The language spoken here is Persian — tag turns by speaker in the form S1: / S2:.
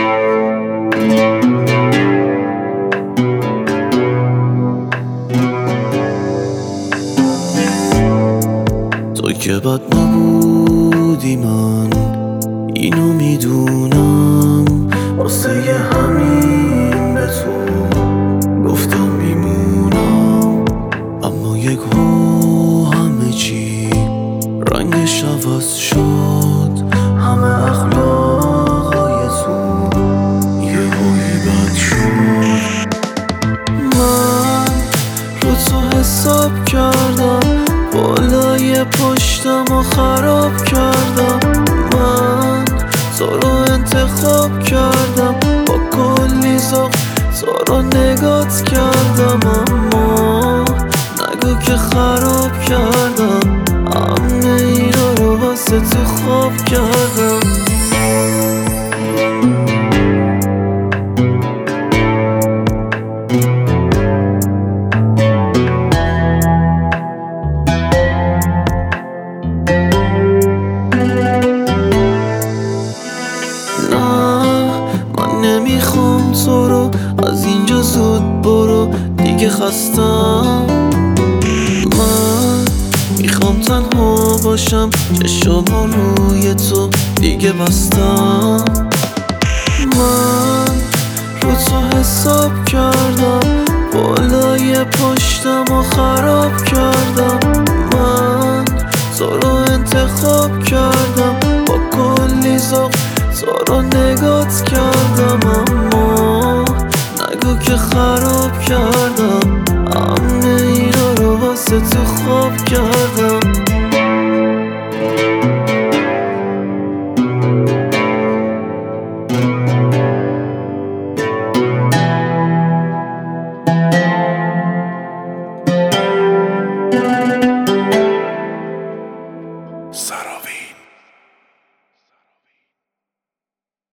S1: تو که بد نبودی، من اینو میدونم، واسه همین به تو گفتم میمونم. اما یکو همه چی رنگش عوض شد، همه اخلاقای تو یهویی بد شد. من رو تو حساب کردم، بالای پشتم و خراب کردم. من تو رو انتخاب کردم، با کلی ذوق تو رو نگات کردم. اما نگو که خراب کردم، همه اینا رو واسه تو خواب کردم. نمیخوام تو رو، از اینجا زود برو، دیگه خستم. من میخوام تنها باشم، چشمو روی تو دیگه بستم. من رو تو حساب کردم، بالای پشتم و خراب کردم. من تو رو انتخاب کردم، با کلی ذوق تو رو نگات کردم. اما نگو که خراب کردم، همه اینا رو واسه تو خواب کردم.
S2: سراوی